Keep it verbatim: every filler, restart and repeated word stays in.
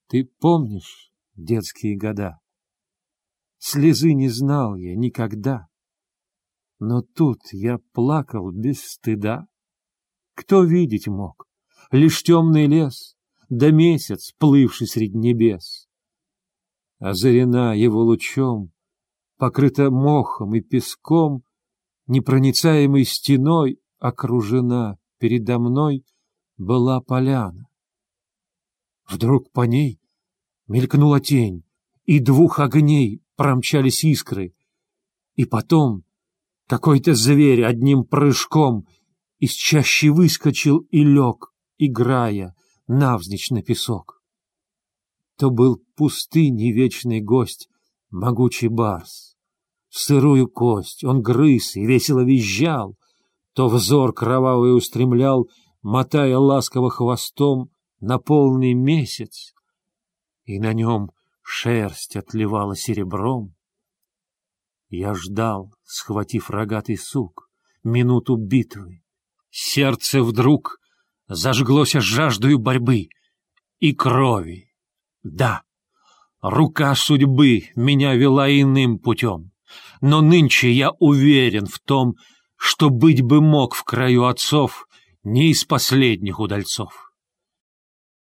Ты помнишь детские года? Слезы не знал я никогда, но тут я плакал без стыда. Кто видеть мог? Лишь темный лес, да месяц, плывший средь небес. Озарена его лучом, покрыта мохом и песком, непроницаемой стеной окружена передо мной была поляна. Вдруг по ней мелькнула тень, и двух огней промчались искры, и потом какой-то зверь одним прыжком из чащи выскочил и лег, играя навзничь на песок. То был пустыни вечный гость, могучий барс. В сырую кость он грыз и весело визжал, то взор кровавый устремлял, мотая ласково хвостом на полный месяц, и на нем шерсть отливала серебром. Я ждал, схватив рогатый сук, минуту битвы. Сердце вдруг зажглося жаждою борьбы и крови. Да, рука судьбы меня вела иным путем, но нынче я уверен в том, что быть бы мог в краю отцов не из последних удальцов.